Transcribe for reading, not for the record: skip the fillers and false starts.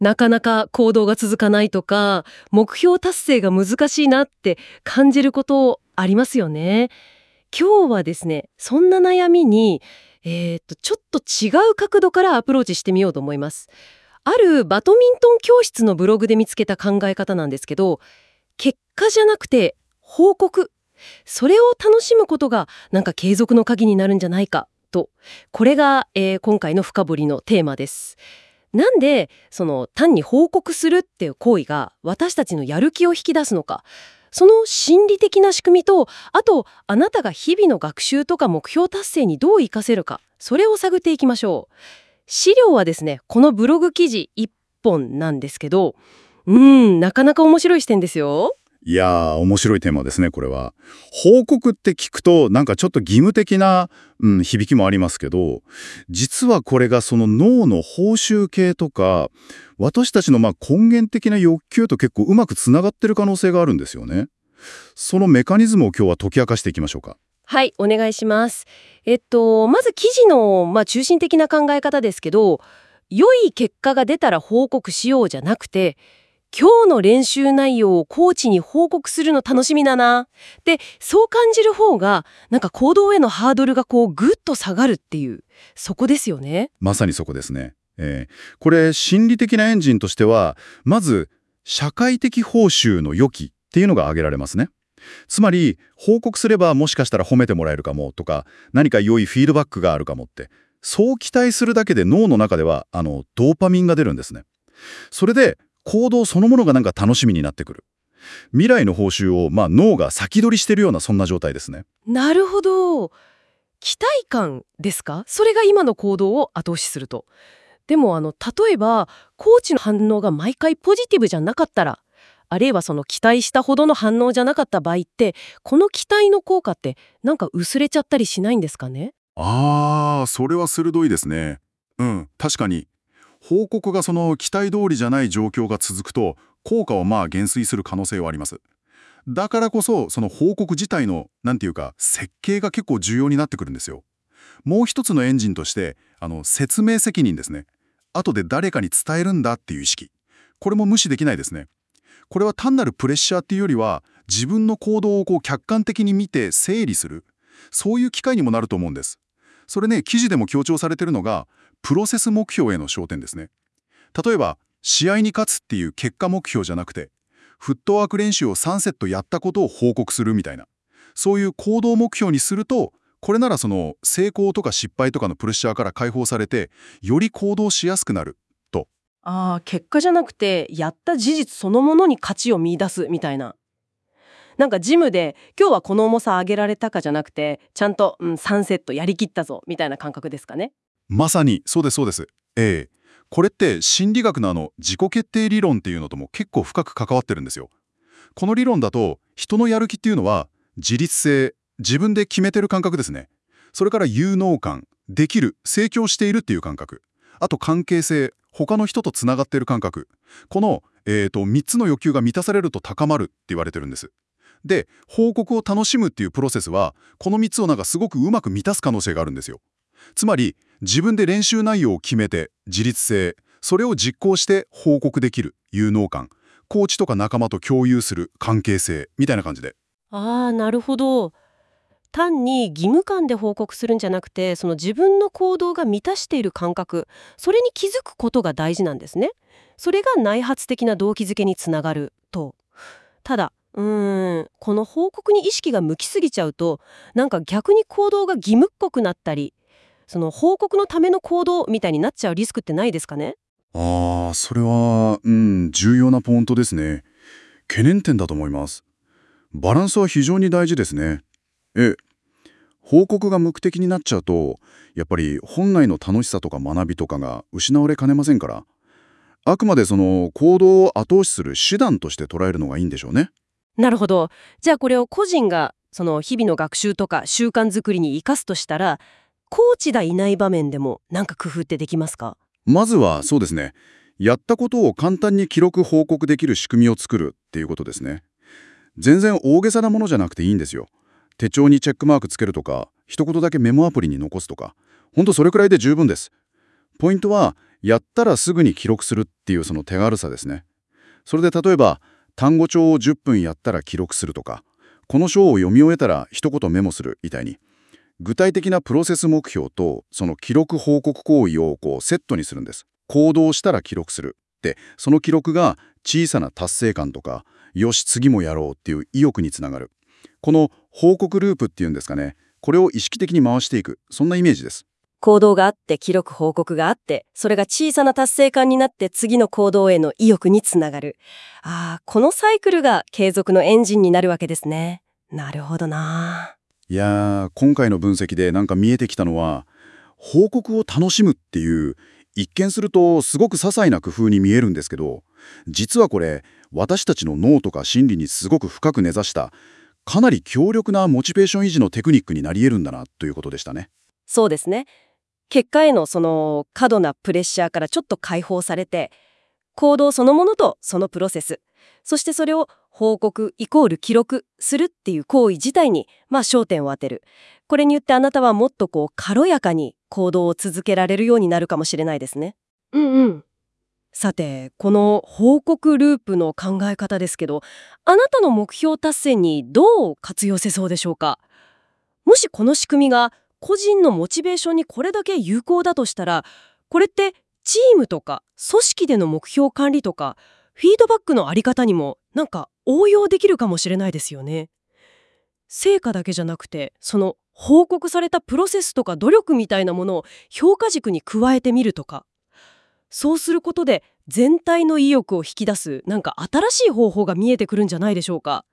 なかなか行動が続かないとか、目標達成が難しいなって感じることありますよね。今日はですね、そんな悩みに、ちょっと違う角度からアプローチしてみようと思います。あるバドミントン教室のブログで見つけた考え方なんですけど、結果じゃなくて報告。それを楽しむことがなんか継続の鍵になるんじゃないかと。これが、今回の深掘りのテーマです。なんで単に報告するっていう行為が私たちのやる気を引き出すのか、その心理的な仕組みと、あとあなたが日々の学習とか目標達成にどう活かせるか、それを探っていきましょう。資料はですね、このブログ記事1本なんですけど、なかなか面白い視点ですよ。 いやー、面白いテーマですね、これは。報告って聞くと、なんかちょっと義務的な、響きもありますけど、実はこれがその脳の報酬系とか、私たちの根源的な欲求と結構うまくつながってる可能性があるんですよね。そのメカニズムを今日は解き明かしていきましょうか。 はい、お願いします。まず記事の、中心的な考え方ですけど、良い結果が出たら報告しようじゃなくて、今日の練習内容をコーチに報告するの楽しみだな。で、そう感じる方が、なんか行動へのハードルがぐっと下がるっていう、そこですよね。 まさにそこですね。これ、心理的なエンジンとしては、まず、社会的報酬の予期っていうのが挙げられますね。つまり、報告すればもしかしたら褒めてもらえるかもとか、何か良いフィードバックがあるかもって、そう期待するだけで脳の中では、ドーパミンが出るんですね。それで、行動そのものがなんか楽しみになってくる。未来の報酬を、脳が先取りしてるようなそんな状態ですね。 なるほど。期待感ですか？それが今の行動を後押しすると。でも例えばコーチの反応が毎回ポジティブじゃなかったら、あるいはその期待したほどの反応じゃなかった場合って、この期待の効果ってなんか薄れちゃったりしないんですかね？ それは鋭いですね。確かに。報告がその期待通りじゃない状況が続くと、効果は減衰する可能性はあります。だからこそ、その報告自体の、なんていうか、設計が結構重要になってくるんですよ。もう一つのエンジンとして、説明責任ですね。後で誰かに伝えるんだっていう意識。これも無視できないですね。これは単なるプレッシャーっていうよりは、自分の行動を客観的に見て整理する。そういう機会にもなると思うんです。それね、記事でも強調されているのが、プロセス目標への焦点ですね。例えば、試合に勝つっていう結果目標じゃなくて、フットワーク練習を3セットやったことを報告するみたいな、そういう行動目標にすると、これならその成功とか失敗とかのプレッシャーから解放されて、より行動しやすくなると。 結果じゃなくてやった事実そのものに価値を見出すみたいな。なんかジムで今日はこの重さ上げられたかじゃなくて、ちゃんと、3セットやりきったぞみたいな感覚ですかね。 まさにそうですそうです。これって心理学の自己決定理論っていうのとも結構深く関わってるんですよ。この理論だと、人のやる気っていうのは自律性、自分で決めてる感覚ですね。それから有能感、できる、成長しているっていう感覚。あと関係性、他の人とつながっている感覚。この、3つの欲求が満たされると高まるって言われてるんです。で、報告を楽しむっていうプロセスは、この3つをなんかすごくうまく満たす可能性があるんですよ。つまり、自分で練習内容を決めて、自律性、それを実行して報告できる有能感、コーチとか仲間と共有する関係性みたいな感じで。 なるほど。単に義務感で報告するんじゃなくて、その自分の行動が満たしている感覚、それに気づくことが大事なんですね。それが内発的な動機づけにつながると。ただこの報告に意識が向きすぎちゃうと、なんか逆に行動が義務っぽくなったり、その報告のための行動みたいになっちゃうリスクってないですかね？ それは、重要なポイントですね。懸念点だと思います。バランスは非常に大事ですね。報告が目的になっちゃうと、やっぱり本来の楽しさとか学びとかが失われかねませんから、あくまでその行動を後押しする手段として捉えるのがいいんでしょうね。 なるほど。じゃあこれを個人がその日々の学習とか習慣づくりに生かすとしたら、コーチがいない場面でもなんか工夫ってできますか？ まずはそうですね。やったことを簡単に記録報告できる仕組みを作るっていうことですね。全然大げさなものじゃなくていいんですよ。手帳にチェックマークつけるとか、一言だけメモアプリに残すとか、ほんとそれくらいで十分です。ポイントは、 やったらすぐに記録するっていうその手軽さですね。それで例えば、単語帳を10分やったら記録するとか、この章を読み終えたら一言メモするみたいに、具体的なプロセス目標とその記録報告行為をセットにするんです。行動したら記録する。で、その記録が小さな達成感とか、よし、次もやろうっていう意欲につながる。この報告ループっていうんですかね。これを意識的に回していく。そんなイメージです。 行動があって記録報告があって、それが小さな達成感になって次の行動への意欲につながる。このサイクルが継続のエンジンになるわけですね。なるほどな。 いやー、今回の分析でなんか見えてきたのは、報告を楽しむっていう、一見するとすごく些細な工夫に見えるんですけど、実はこれ、私たちの脳とか心理にすごく深く根ざした、かなり強力なモチベーション維持のテクニックになり得るんだなということでしたね。 そうですね。結果へのその過度なプレッシャーからちょっと解放されて、行動そのものとそのプロセス、そしてそれを報告イコール記録するっていう行為自体に焦点を当てる。これによってあなたはもっと軽やかに行動を続けられるようになるかもしれないですね。さて、この報告ループの考え方ですけど、あなたの目標達成にどう活用せそうでしょうか？もしこの仕組みが個人のモチベーションにこれだけ有効だとしたら、これってチームとか組織での目標管理とかフィードバックのあり方にも応用できるかもしれないですよね。成果だけじゃなくて、その報告されたプロセスとか努力みたいなものを評価軸に加えてみるとか、そうすることで全体の意欲を引き出す新しい方法が見えてくるんじゃないでしょうか。